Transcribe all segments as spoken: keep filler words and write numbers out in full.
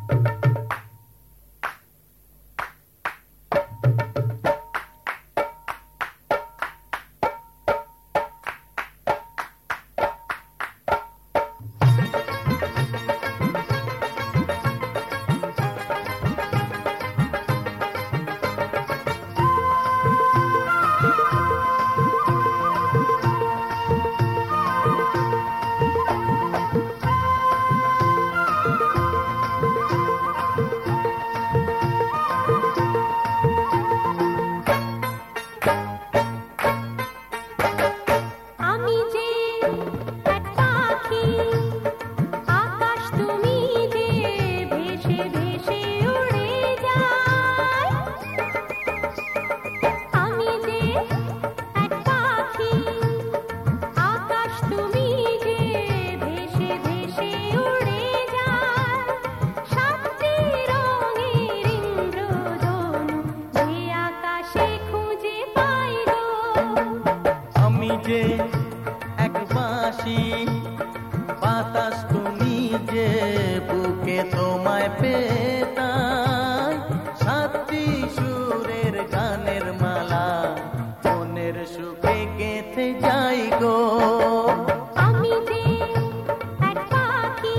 বাতাস তুমি যে বুকে তোমায় পেতাম, সাতটি সুরের গানের মালা মনের সুখে গেঁথে যাই গো। আমি যে এক পাখি,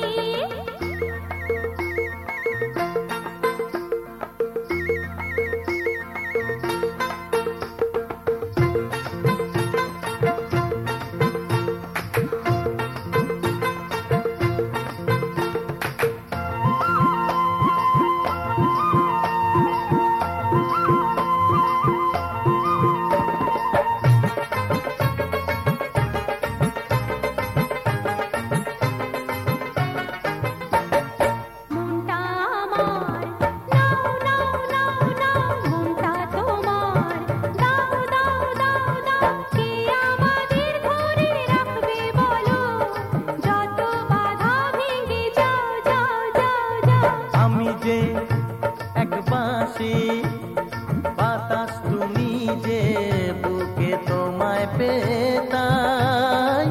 বাতাস তুমি যে বুকে তোমায় পেতাম,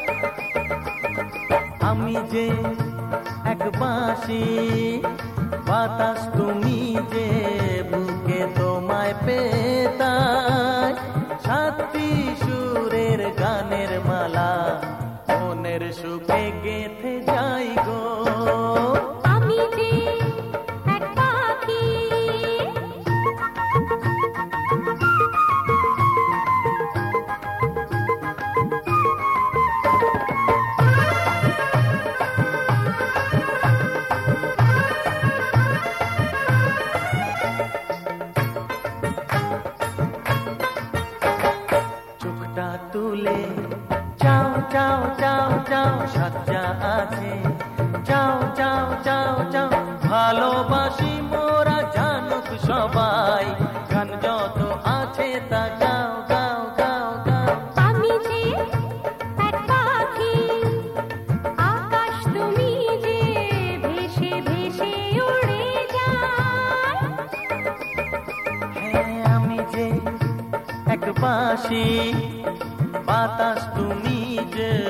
আমি যে এক বাঁশি, বাতাস তুমি যে বুকে তোমায় পেতাম, সাতটি সুরের গানের মালা মনের সুখে গেঁথে যাই গো। আমি যে এক পাখি, চোখটা তুলে যাও যাও যাও যাও, সাজ্জা আছে যাও যাও যাও যাও, ভালোবাসি মোরা জানুক সবাই, গান যত আছে তা গাও গাও গাও গাও। আমি যে এক পাখি, আকাশ তুমি যে ভেসে ভেসে উড়ে যায়। হ্যাঁ আমি যে এক বাঁশি, বাতাস তুমি যে